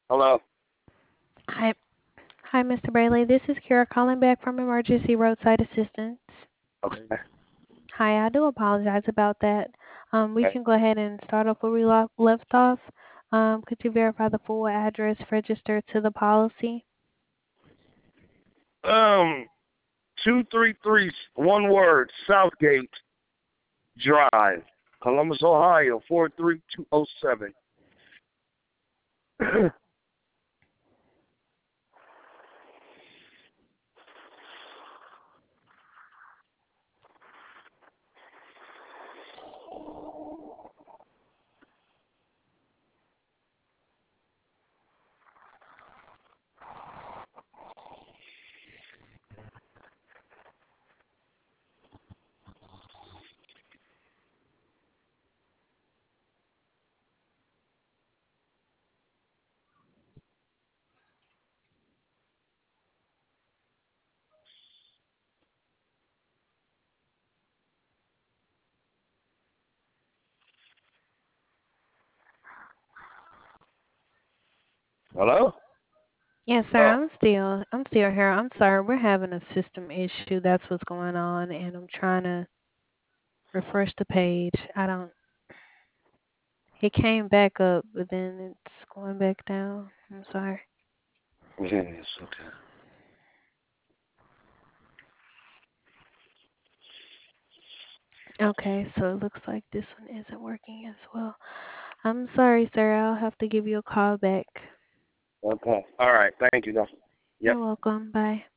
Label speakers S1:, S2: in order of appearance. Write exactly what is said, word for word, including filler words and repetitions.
S1: Hello.
S2: Hi, hi, Mister Brayley. This is Kira calling back from Emergency Roadside Assistance.
S1: Okay.
S2: Hi, I do apologize about that. Um, we
S1: Okay.
S2: can go ahead and start off where we lo- left off. Um, could you verify the full address registered to the policy?
S1: Um, two three three, one word, Southgate Drive, Columbus, Ohio, four three two zero seven. Hello?
S2: Yes, sir.
S1: Oh,
S2: I'm still, I'm still here. I'm sorry. We're having a system issue. That's what's going on, and I'm trying to refresh the page. I don't. It came back up, but then it's going back down. I'm sorry.
S1: yes, okay.
S2: Okay, so it looks like this one isn't working as well. I'm sorry, sir. I'll have to give you a call back.
S1: Okay. All right. Thank you, though. Yep.
S2: You're welcome. Bye.